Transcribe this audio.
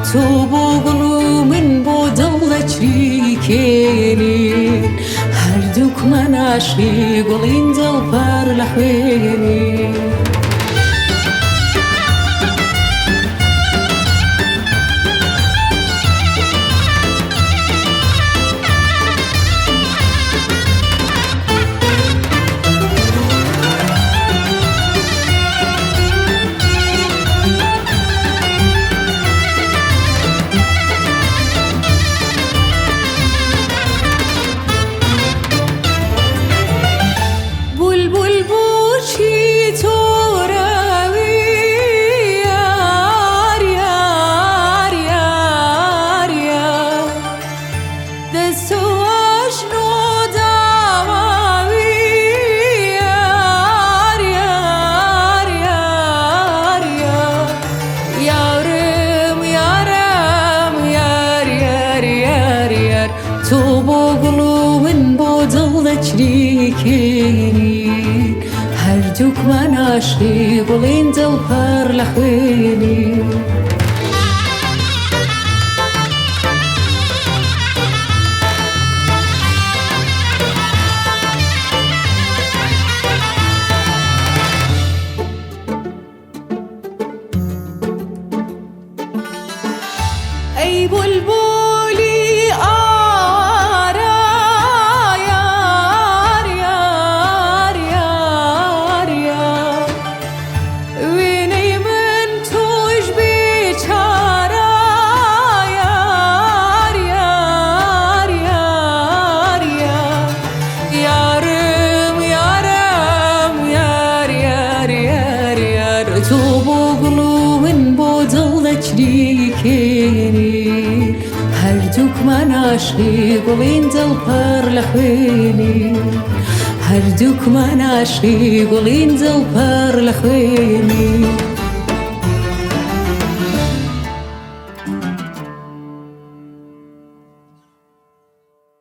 تو بغلو من بودل شريكيني هردوك من عشقي قولين دل بر لحويني تو بغلو من بودل شريكيني هردوك من عشقي قولين دل بر لحويني أي بلبلي تو بغلو من بودل شريكيني هردوك من عشقي قولين دل بر لحويني هردوك من عشقي قولين دل بر لحويني